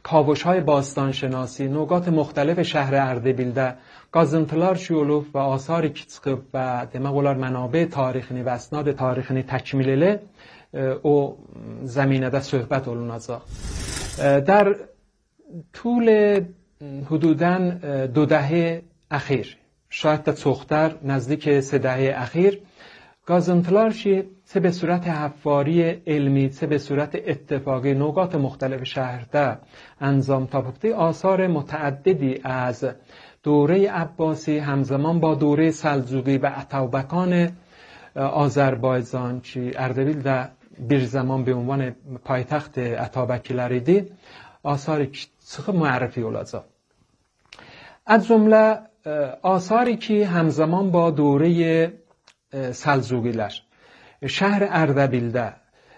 kavuşhay باستانشناسی نقاط مختلف şəhər Ərdəbildə qazıntılar ki olub və asar ki çıxıb və demək olar mənabə tarixini və əsnad tarixini təkmil elə o zəminədə söhbət olunacaq. در طول حدوداً 2 دهه اخیر شاید تا çoxtر نزدیک 3 دهه اخیر qazıntılar ki چه به صورت حفاری علمی چه به صورت اتفاقی نقاط مختلف شهرده انجام تاپیده آثار متعددی از دوره عباسی همزمان با دوره سلجوقی و اتابکان آذربایجان که اردبیل در bir zaman به عنوان پایتخت اتابکیlər idi آثاری çıxıb معرفی olacaq. از جمله آثاری که همزمان با دوره سلجوقیlər شهر اردبیلdə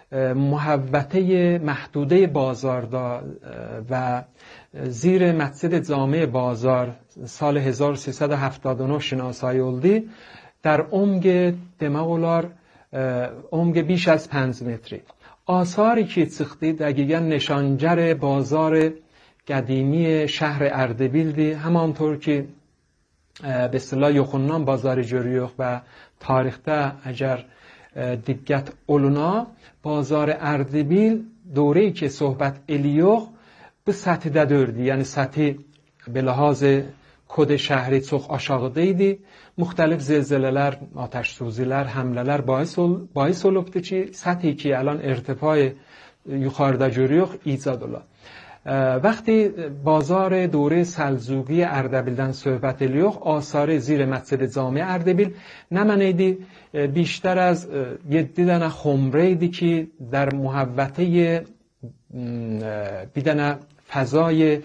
محوطه محدوده بازاردا و زیر مسجد جامع بازار سال 1379 شناسایی oldu در عمق demək olar عمق بیش از 5 متری. آثاری که çıxdı دقیقاً نشانگر بازار قدیمی شهر اردبیلdir. همانطور که به اصطلاح yoxundan bazarı görüyoruz و tarixdə اگر diqqət oluna bazar Erdebil dövrəyi ki söhbət eləyox bu səthdə dördü. Yəni səthi به لحاظ کد شهری çox aşağıda idi. Müxtəlif zəlzələlər, atəşsuzilər, həmlələr باعث olubdu ki səthi ki الان ارتفاع yuxarıda görüyoruz ایجاد ola. وقتی بازار دوره سلجوقی اردبیلدن صحبت الیوخ آثار زیر مسجد جامع اردبیل نمانیدی بیشتر از 7 دانه خمره ایدی که در محوطه بیدن فضای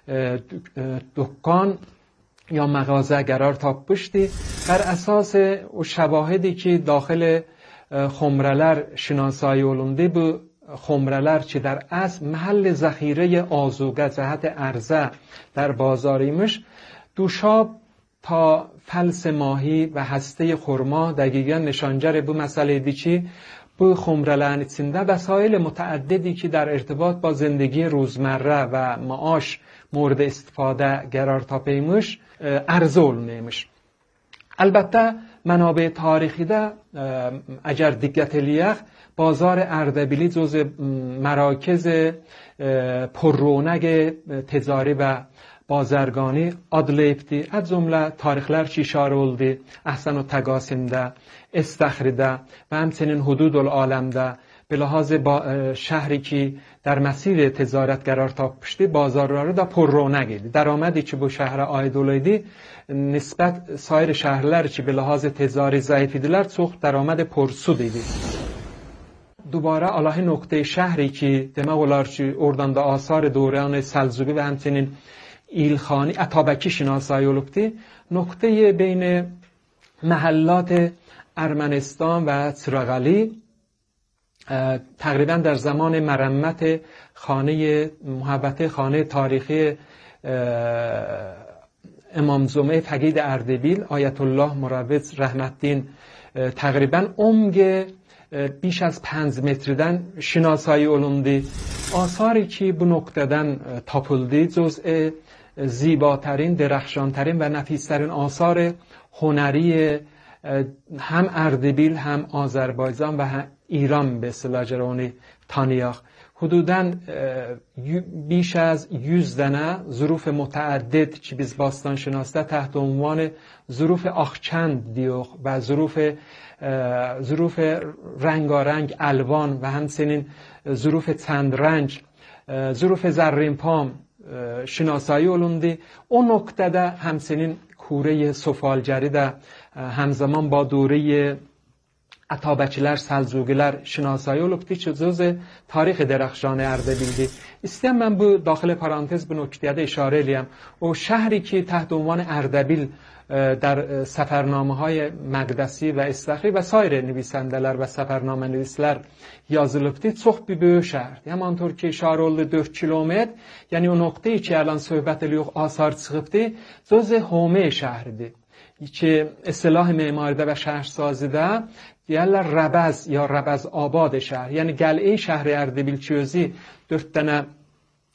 دکان یا مغازه قرار تاپشتی بر اساس o شواهدی که داخل خمره‌lər şinasایی olundu bu خمره‌lər که در اصل محل ذخیره آذوقه جهت عرضه در بازاریمش دوشاب تا فلس ماهی و هسته خرما دقیقاً نشانگر bu مسئله دی که bu خمره‌lərin içində وسایل متعددی که در ارتباط با زندگی روزمره و معاش مورد استفاده قرار تاپیمش عرضه olunuymuş. البته منابع تاریخی ده اگر diqqət eləyək بازار اردبیلی جزء مراکز پررونق تجاری و بازرگانی adlayıbdı. از جمله tarixlər ki işarə oldu احسن و تقاسیمdə استخریده و همچنین حدود العالمdə به لحاظ شهری که در مسیر تجارت قرار تاپmışdı بازارları da پررونق idi. درآمدی که bu şəhərə aid olaydı nisbət sair şəhərlər ki به لحاظ تجاری ضعیف idilər çox درآمد پرسود idi. دوباره alahı نقطه şəhri ki demək olar ki oradan da آثار دوران سلجوقی و همچنین ایلخانی اتابکی شناسایی olubdu. نقطه بین محلات ارمنستان و چراغعلی تقریبا در زمان مرمت خانه محوطه خانه تاریخی امام جمعه فقید اردبیل آیت الله مروج رحمتدین تقریبا عمق بیش از 5 metreden şinasایی olundu. آثاری که bu noktadan tapıldı جزء زیباترین درخشانترین و نفیسترین آثار هنری هم اردبیل هم آذربایجان و هم ایران به اصطلاح جرانی tanıyaq. حدوداً بیش از 100 dənə ظروف متعدد که biz باستانشناسیdə تحت عنوان ظروف آخچند دیوخ و ظروف رنگارنگ الوان و همچنین ظروف چند رنگ ظروف زرین پام شناسایی olundu. O noktada همچنین کوره سفالگری də همزمان با دوره اتابکیlər, سلجوقیlər şinasایی olubdu ki جزء تاریخ درخشان اردبیلdir. İstəyəm mən bu daxili parantez bu nöqtəyə də işarə eləyəm. O şəhri ki تحت عنوان اردبیل در سفرنامه‌های مقدسی و استخری و سایر نویسنده‌lər و سفرنامه‌نویسlər yazılıbdı. Çox bir böyük şəhərdir. Həmantور ki işarə olundu 4 kilometr. Yəni o nöqtəyi ki الان söhbət eləyox asar çıxıbdı. جزء حومه şəhridir. که اصطلاح معماریده و شهرسازیده deyərlər ربز یا ربز آباد شهر. یعنی قلعه شهر اردبیل که özü 4 dənə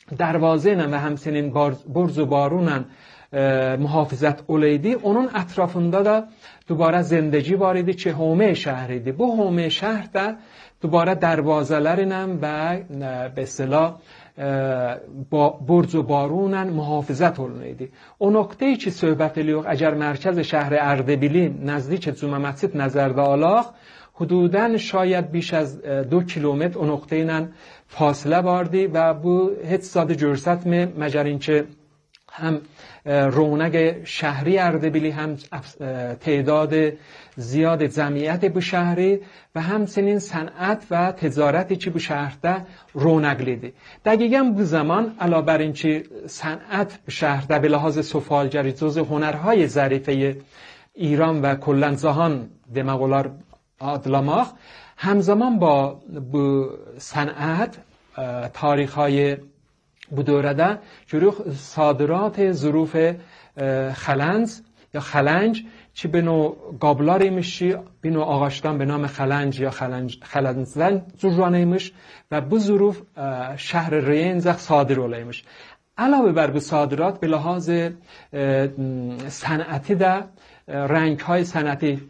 darvozenin və həmçinin Borz و Barunun muhafizət olaydı. Onun ətrafında da dubara zindagi var idi ki, Home şəhər idi. Bu Home şəhər də dubara dərvazələrlə və به اصطلاح برج و بارونن محافظت olunuydu. O نقطه‌ای که söhbət edirik, əgər mərkəz şəhər Ərdəbilin نزدیک Cuma məscid nəzərdə alaq, حدوداً شاید بیش از 2 کیلومتر o نقطه ilə fasilə vardı və bu heç zadı görsətmir məgər اینکه هم رونق شهری اردبیلی هم تعداد زیاد جمعیت bu şəhri və həmçinin sənət və ticarəti ki bu şəhərdə رونقلیdi. Dəqiqən bu zaman علاوه بر اینکه sənət bu şəhərdə به لحاظ سفالگری جزو هنرهای ظریفه ایران و کلا جهان demək olar adlamaq همزمان با bu sənət tarixهای bu dövrədə görürük صادرات ظروف خلنج یا خلنج که به نوع قابلار imiş ki به نوع ağaçtan به نام خلنج یا خلنجden zurranıymış و bu ظروف شهر رینز صادر olaymış. علاوه بر bu صادرات به لحاظ صنعتی ده رنگ‌های صنعتی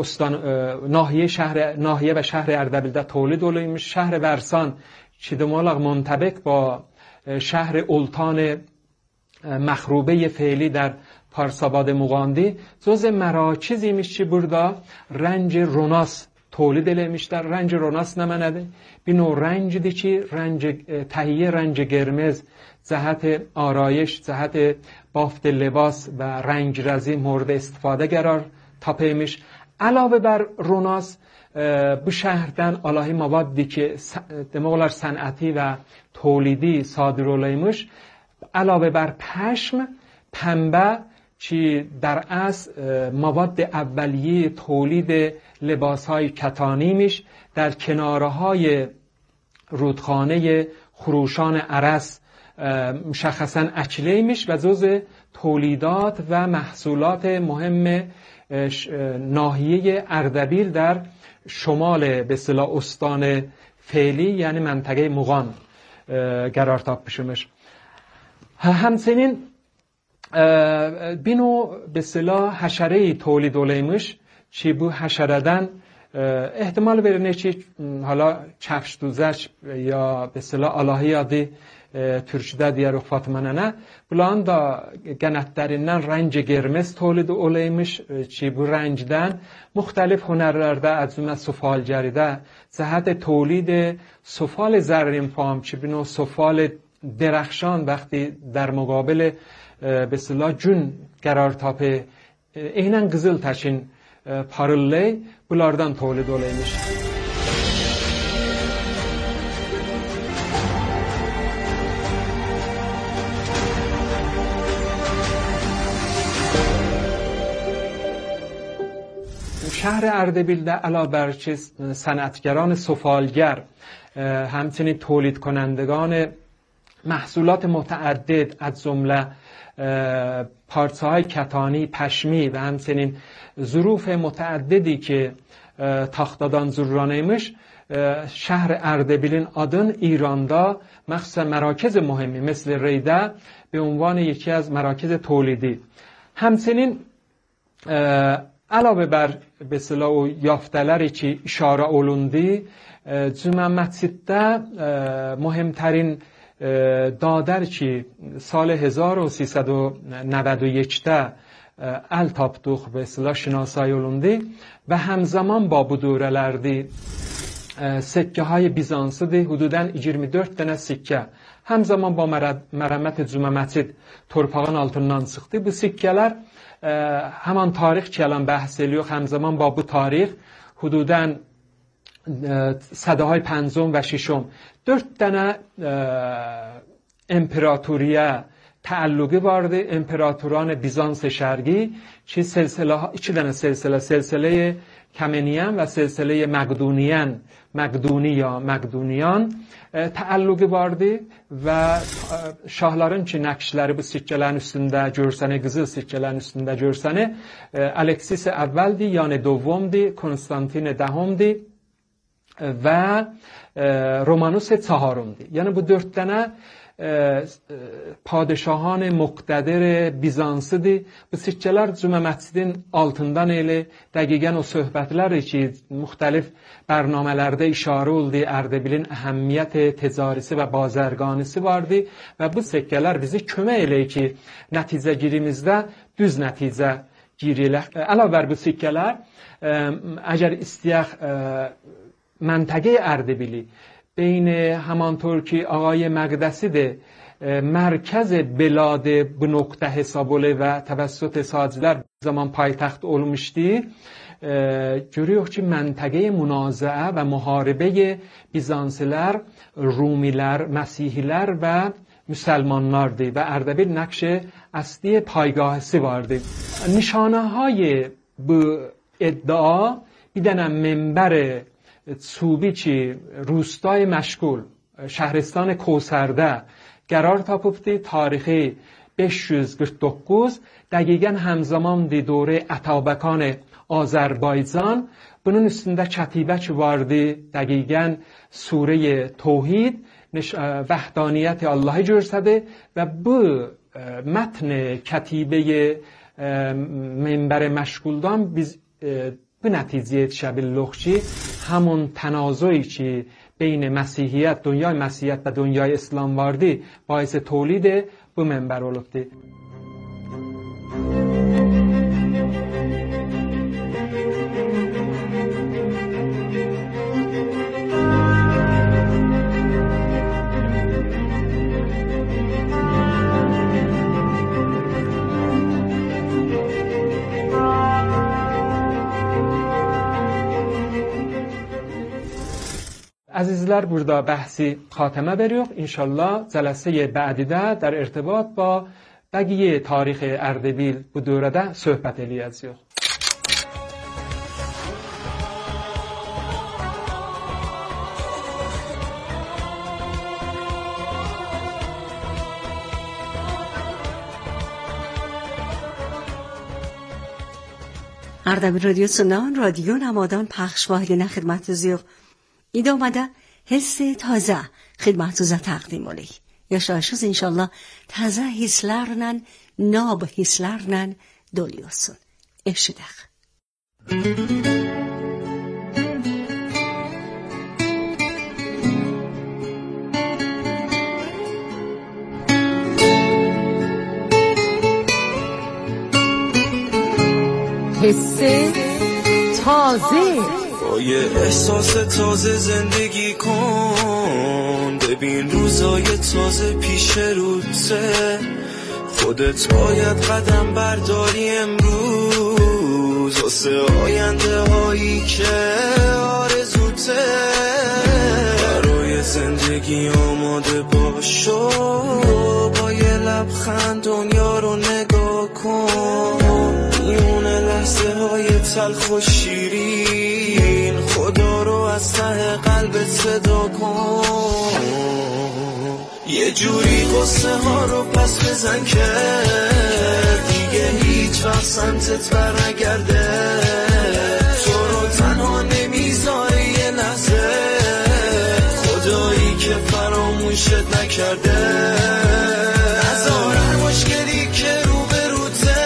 ناحیه و شهر اردبیلdə تولید olaymış. شهر ورسان که دمالق منطبق با شهر اولتان مخروبه فعلی در پارساباد مغاندی جزء مراکزیmiş ki burada رنج روناس تولید eləmişlər. رنج روناس nə mənədir? Bir növ rəngdir ki, təhiyyə rəng qırmızı cəhət آرایش، cəhət بافت لباس و رنگرزی مورد استفاده قرار tapıymış. علاوه بر روناس bu şəhərdən alahi mavaddi ki demək olar sənəti və تولیدی صادر olaymış. علاوه بر پشم، پنبه که در اصل مواد اولیه تولید لباسهای کتانی میش در کنارهای رودخانه خروشان ارس مشخصا اکلی میش و جزء تولیدات و محصولات مهم ناحیه اردبیل در شمال به اصطلاح استان فعلی یعنی منطقه مغان قرار tapmışmış. همچنین بینو به اصطلاح حشره تولید olaymış که bu حشره‌dən ehtimal verilir ki hala kəfş düzək ya به اصطلاح alahi adı Türkçədə deyirik Fatmanana. Bunların da qənətlərindən rəng qırmızı tolid olaymış ki bu rəngdən müxtəlif hünərlərdə, əcümə sufalgəridə cəhət tolid sufal zərrinfam ki bu sufal درخشان وقتی در مقابل به اصطلاح جون قرار تاپه اینن قزل تشین پارلی بلاردان تولید olaymış. شهر اردبیلdə علاوه بر صنعتگران سفالگر همچنین تولید کنندگان محصولات متعدد از جمله پارچه‌های کتانی، پشمی و همچنین ظروف متعددی که تاختادان zurranıymış شهر اردبیلین adın ایراندا مخصوصا مراکز مهمی مثل ریده به عنوان یکی از مراکز تولیدی. همچنین علاوه بر به اصطلاح یافته‌لری که اشاره olundu Cuma məsciddə مهمترین دادر ki سال 1391'də əl tapdıq və silah şinasایی olundu və həmzaman bu dövrələrdə sikkəهای Bizansıdır, hududən 24 dənə sikkə həmzaman bu mərəmmət Cuma məscid torpağın altından çıxdı. Bu sikkələr həman tarix ki الان bəhs ediyor, həmzaman bu tarix hududən صداهای پنجم و ششم 4 dənə امپراتوریه تعلقی vardı. امپراتوران بیزانس شرقی که سلسله 2 dənə سلسله کمنیان و سلسله مقدونی یا مقدونیان تعلقی vardı və şahların ki nəqşləri bu sikkələrin üstündə görsənə, qızıl sikkələrin üstündə görsənə Aleksis əvvəldi, yəni دومdi, Konstantin دهمdi və Romanus çahorumdu. Yəni bu 4 dənə padişahın muqtadir Bizansıdır. Bu sikkələr Cümə məscidin altından elə dəqiqən o söhbətlər ki, müxtəlif bərnamələrdə işarə oldu, Ərdəbilin əhəmiyyəti, ticarisi və bazərganisi vardı və bu sikkələr bizi kömək eləyir ki, nəticə girimizdə düz nəticə girilə. Əlavə bər bu sikkələr, əgər istəyək məntəqə Ərdəbili بین همانطور که آقای مقدسی مرکز بلاد bu nokta hesab oluyor ve təvəssüt sacilər zaman paytaxt olmuşdu. Görüyoruz ki məntəqə münazəə və müharibə Bizansilər, Rumilər, Məsihilər və Müsəlmanlardı və Ərdəbil nəqş əsli paygahısı vardı. Nişanəهای bu iddia bir dənə منبر چوبی که روستای مشغول شهرستان کوسرده قرار تاپıbdı tarihi 549 دقیقاً همزمان دوره اتابکان آذربایجان. Bunun üstünde kətibə ki vardı, dəqiqən sure توحید vəhdaniyyət Allah'ı görsədi və bu mətn kətibə منبر məşğuldan biz bu nəticəyə yetişə bildik ki, همون تنازعی که بین مسیحیت، دنیای مسیحیت و دنیای اسلام vardı باعث تولید bu منبر olubdu. Əzizlər, burada bəhsi xatimə veririk. İnşallah cələsə bədidə در ارتباط با bəqiyə tarix Ərdəbil bu dövrədə söhbət eləyəcəyik. Ərdəbil رادیوسundan رادیو نمادان پخش واحدینə xidmətinizə İdomada hisse taze hizmetinize takdim olayım. Yaşayışınız inşallah taze hislerle, nab hislerle doluyorsun. Eşidək. hisse taze با یه احساس تازه زندگی کن، ببین روزای تازه پیش روته، خودت باید قدم برداری امروز واسه آینده هایی که آرزوته. برای زندگی آماده باشو، با یه لبخند دنیا رو نگاه کن، میونه لحظه های تلخ و شیرین، خدا رو از ته قلبت صدا کن، یه جوری قصه ها رو پس بزن که دیگه هیچ وقت سمتت برنگرده، تو رو تنها نمیذاره یه لحظه، خدایی که فراموشت نکرده. نذار هر مشکلی که رو به روته،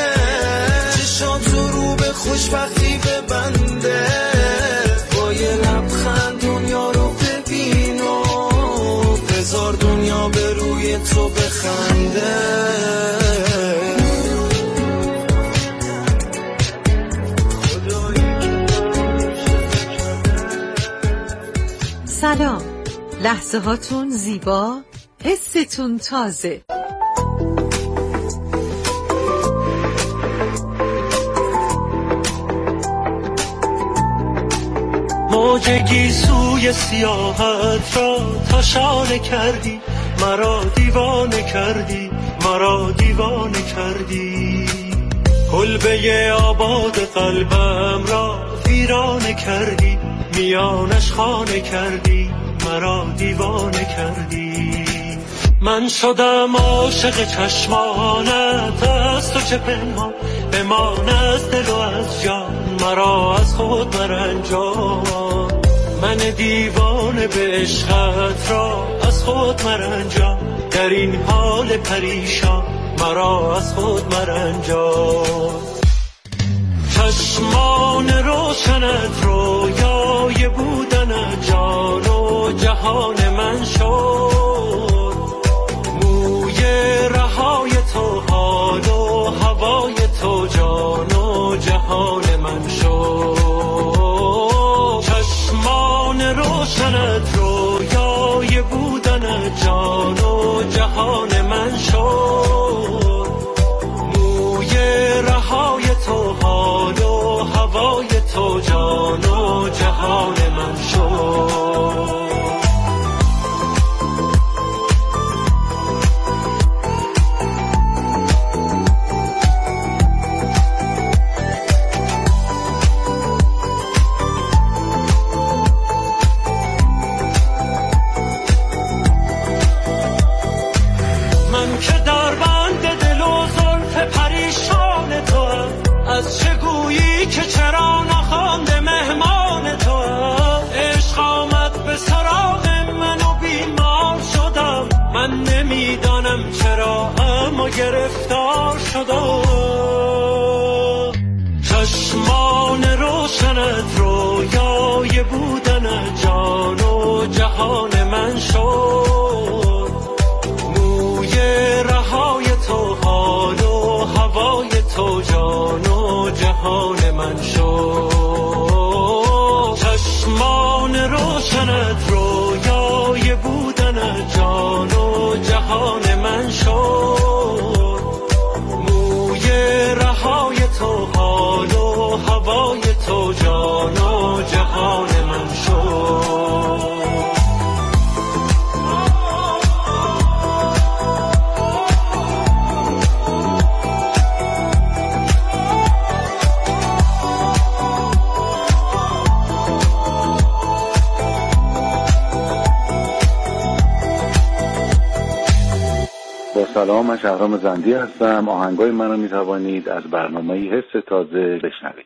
چشاتو رو به خوشبختی ببنده، با یه لبخند دنیا رو ببین و بذار دنیا به روی تو بخنده. سلام، لحظه هاتون زیبا، حستون تازه. موج گیسوی سیاحت را تشانه کردی، مرا دیوانه کردی، مرا دیوانه کردی، کلبه آباد قلبم را ویرانه کردی، میانش خانه کردی، مرا دیوانه کردی. من شدم عاشق چشمانت، از تو چه پنهان بمان از دل و از جان، مرا از خود مرنجان. من دیوانه به عشقت را از خود مرنجان، در این حال پریشان مرا از خود مرنجان. چشمان روشنت رویای بودن جان و جهان من شد، موی رهای تو حال و هوای تو جان و جهان من شد. چشمان روشنت رویای بودن جان و جهان من شد، موی رهای تو حال و هوای تو جان و جهان من شد. من که در بند دل و زلف پریشان تو هم، از چه گویی که چرا نخوانده مهمان تو هم. عشق آمد به سراغ من و بیمار شدم، من نمیدانم چرا اما گرفتار شدم. چشمان روشنت رویای بودن جان و جهان من شد، موی رهای تو حال و هوای تو جان و جهان من شد. چشمان روشنت رویای بودن جان و جهان من شد، موی رهای تو حال و هوای تو جان و جهان من شد. سلام، من شهرام زندی هستم. آهنگای منو میتوانید از برنامه حس تازه بشنوید.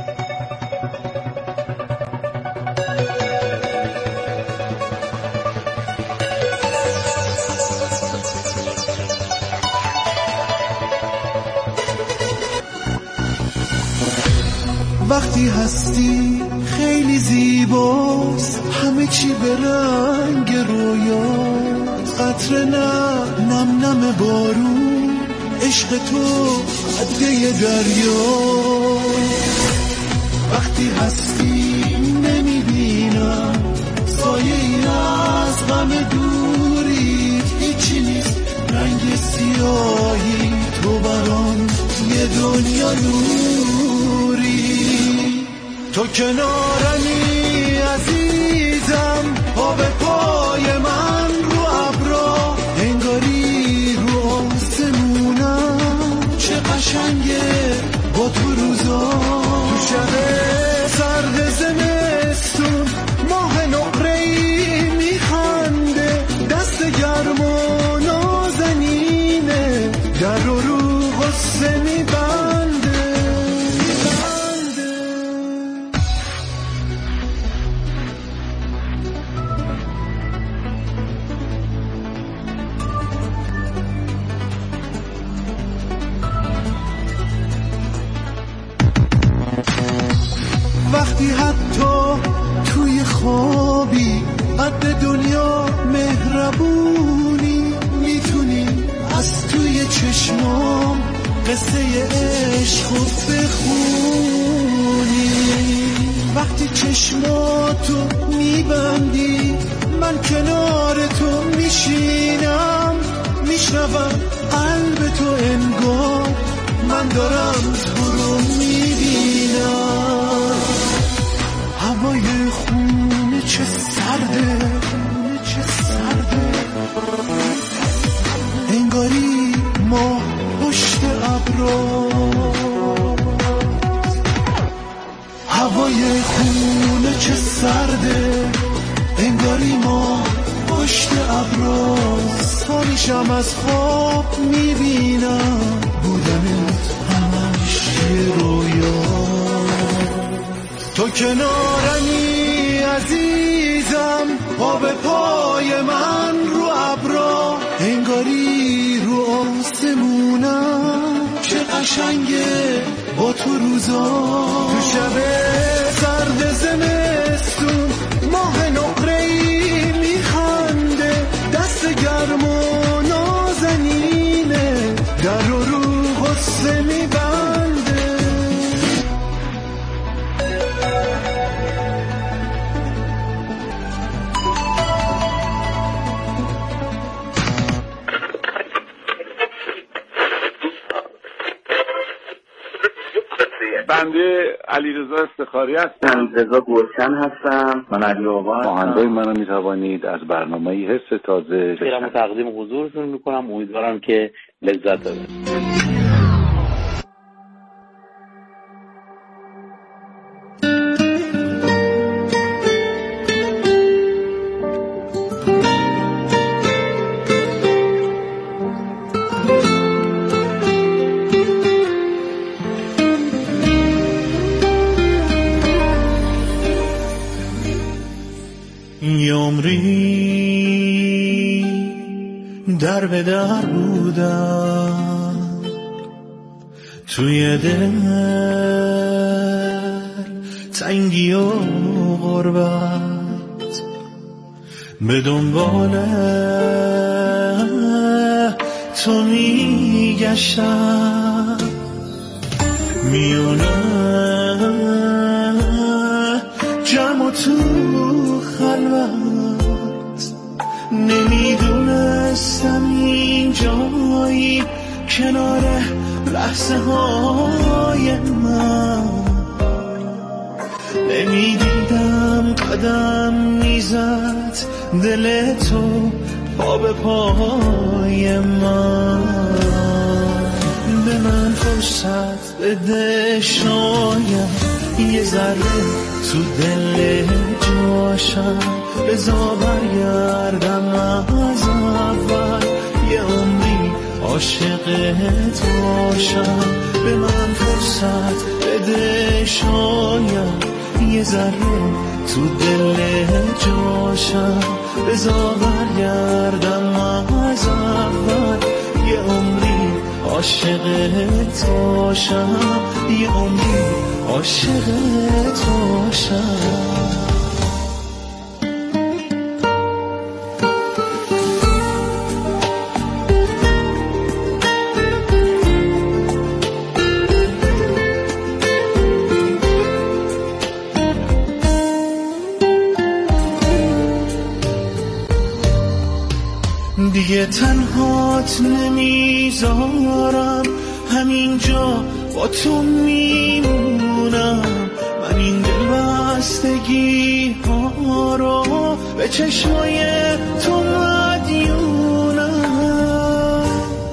وقتی هستی خیلی زیباست، همه چی به رنگ رویاست، قطره نم نم بارون، عشق تو عده دریا. وقتی هستی نمیبینم سایه‌ای از غم دوری، هیچی نیست رنگ سیاهی، تو برام یه دنیا نوری. تو کنارمی عزیزم، پا به پای من رو ابرا، انگاری رو آسمونم، چه قشنگه با تو روزا. تو شب سرد زمستون ماه نقره‌ای میخنده، دست گرم و نازنینه، در رو غصه میبنده. وقتی حتی توی خوابی قد دنیا مهربونی، میتونی از توی چشمام قصه عشق بخونی. وقتی چشماتو میبندی من کنار تو میشینم، میشنوم قلب تو انگار من دارم تو رو میبینم. هوای خونه چه سرده، چه سرده، انگاری ما پشت ابرا. هوای خونه چه سرده، انگاری ما پشت ابراست. تا میشم از خواب میبینم بودنت همش یه رویا. تو کنارمی عزیز بمونم چه قشنگه با تو روزا، تو شب سرد زمستون ماه نقره‌ای میخنده، دست گرم و نازنینه در رو غصه میبنده. بنده علیرضا استخاری هستم. رضا گلشن هستم. من علی آقا. آهنگای منو میتوانید از برنامه حس تازه بشنوید. تقدیم حضورتون میکنم، امیدوارم که لذت ببرید. عمری در به در بودم توی دل تنگی و غربت، به دنبال تو میگشتم میونه جمع و تو خلوت، نمیدونستم این جایی کنار لحظه های من، نمیدیدم قدم میزد دل تو پا به پای من. به من فرصت بده شاید یه ذره تو دل جاشم، بذار برگردم از اول یه عمری عاشقت باشم. به من فرصت بده شاید یه ذره تو دل جاشم، بذار برگردم از اول یه عمری عاشقت باشم، یه عمری عاشقت باشم. دیگه تنهات نمیذارم، همینجا با تو میمونم. من این دل بستگی ها رو به چشمای تو مدیونم.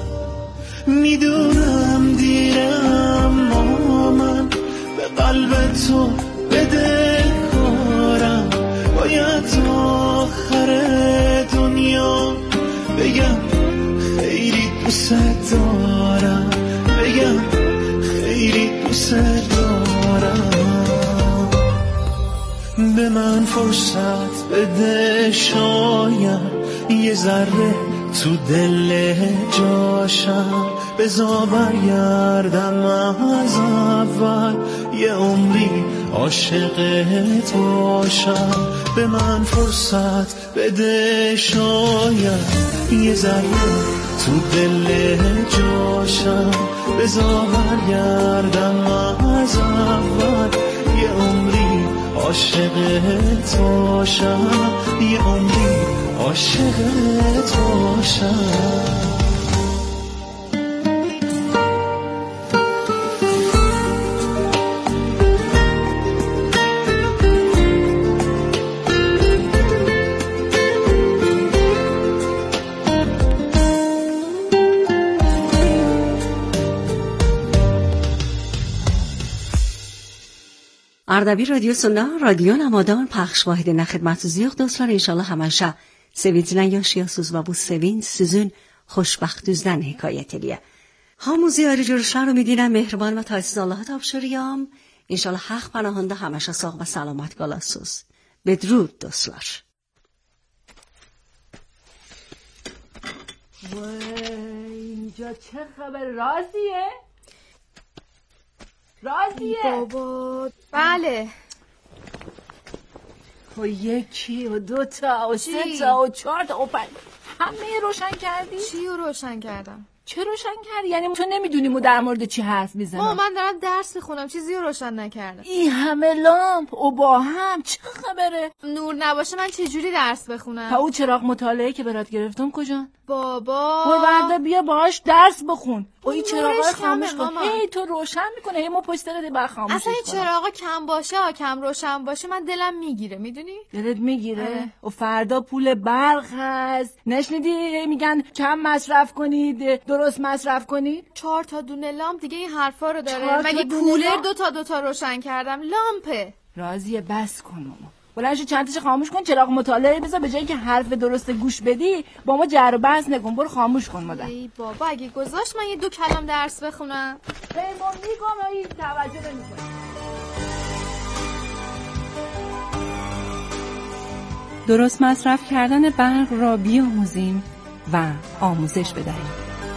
میدونم دیرم اما من به قلب تو بده کارم، باید تا آخر دنیا بگم خیلی دوست دارم، بگم خیلی دوست دارم. به من فرصت بده شاید یه ذره تو دل جاشم، بذار برگردم از اول یه عمری عاشقت باشم. به من فرصت بده شاید یه ذره تو دل جاشم، بذار برگردم از اول یه عمری عاشقت باشم، یه عمری عاشقت باشم. اردبیل رادیو سنة رادیو نمادان پخش واحد خدمت زیق dostlar inşallah همشه sevincilen yaşıyorsunuz ve bu sevinç sizin xoşbəxtinizdən hekayət ediyor. Hamınızı ayrıca رو میدینم مهربان و تایسیز الله تابشوریام. انشالله حق پناهنده همشه sağ و سلامت قالاسınız. بدرود dostlar. وای اینجا چه خبر؟ راضیه؟ بابا بله. و یکی و دوتا و سه تا و چهار تا و پنج همه روشن کردی؟ چی رو روشن کردم؟ چه روشن کردی؟ یعنی تو نمیدونی ما در مورد چی حرف میزنم؟ من دارم درس میخونم، چیزی رو روشن نکردم. این همه لامپ و با هم چه خبره؟ نور نباشه من چجوری درس بخونم؟ او چراغ مطالعه که برات گرفتم کجا؟ بابا برو بیا باهاش درس بخون. و این چراغا خاموش کن. هی تو روشن میکنه، هی ما پشت سرت بر خاموشش اصلا این چراغا کم باشه، کم روشن باشه من دلم میگیره، میدونی؟ دلت میگیره؟ و فردا پول برق هست. نشنیدی میگن کم مصرف کنید درست مصرف کنید؟ 4 تا دونه لامپ دیگه این حرفا رو داره. مگه کولر دو تا روشن کردم؟ لامپه. راضیه بس کن ماما. بلنشو چند تاشو خاموش کن، چراغ مطالعه بذار، به جایی که حرف درست گوش بدی با ما جر و بحث نکن. برو خاموش کن مادر. ای بابا اگه گذاشت من یه 2 کلام درس بخونم. پیمان میگم این توجه نمی‌کنه. درست مصرف کردن برق را بیاموزیم و آموزش بدهیم.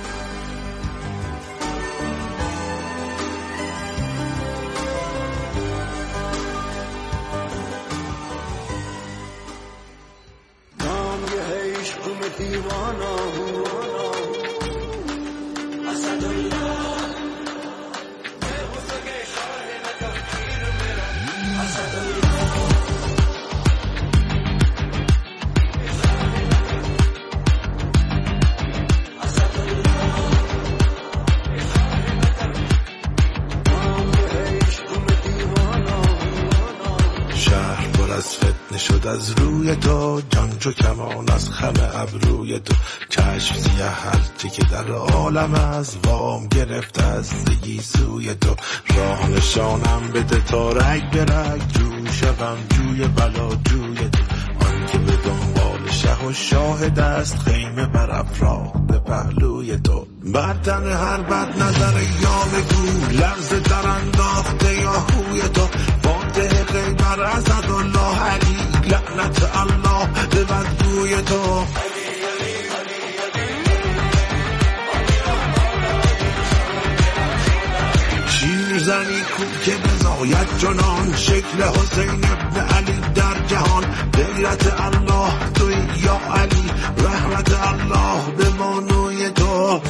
شد از روی تو جان چو کمان از خم ابروی تو، چشم سیه هرچی که در عالم از وام گرفت از زگی سوی تو، راه نشانم بده تا رگ به رگ جو شوم جوی بلا جوی تو، آن که به دنبال شه و شاهد است خیمه بر افراخته پهلوی تو، بر تن هر بد نظر یا بگو لرز در انداخته یا خوی تو، فاتح غیبر اسدالله علی لعنت الله به بدگوی تو، شیرزنی کو که بزاید جنان شکل حسین ابن علی در جهان، غیرت الله توی یا علی رحمت الله به مانوی تو.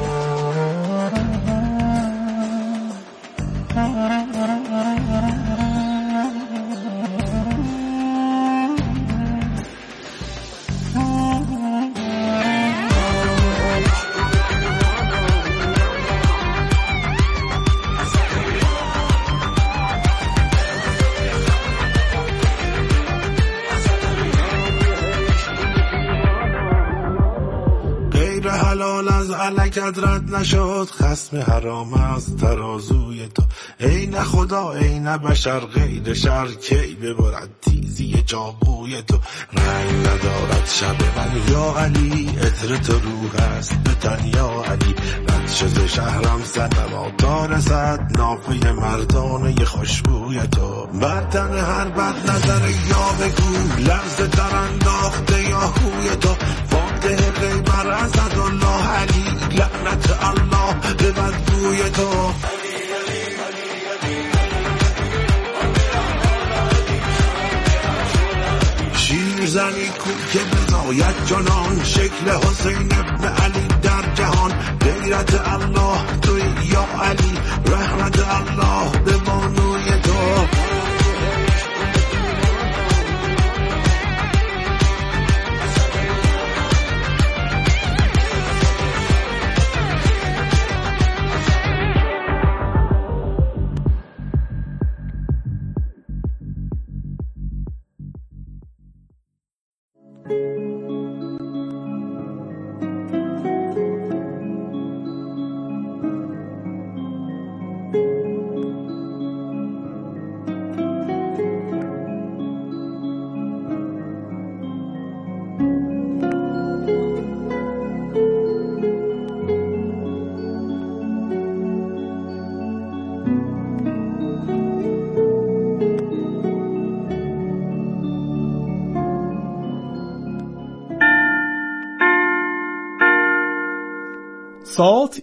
حلال از علکت رد نشد خصم حرام از ترازوی تو، ای نه خدا ای نه بشر غیر شر کی ببرد تیزی چاقوی تو، رنگ ندارد شب من یا علی عطر تو روح است به تن یا علی، رد شد شهرم سنما تا رسد نافه مردانه خوشبوی تو، بر تن هر بد نظر یا بگو لرز در انداخته یا خوی تو، فاتح غیبر اسدالله علی لعنت الله به بدگوی تو. شیرزنی کو که بزاید جنان شکل حسین ابن علی در جهان، غیرت الله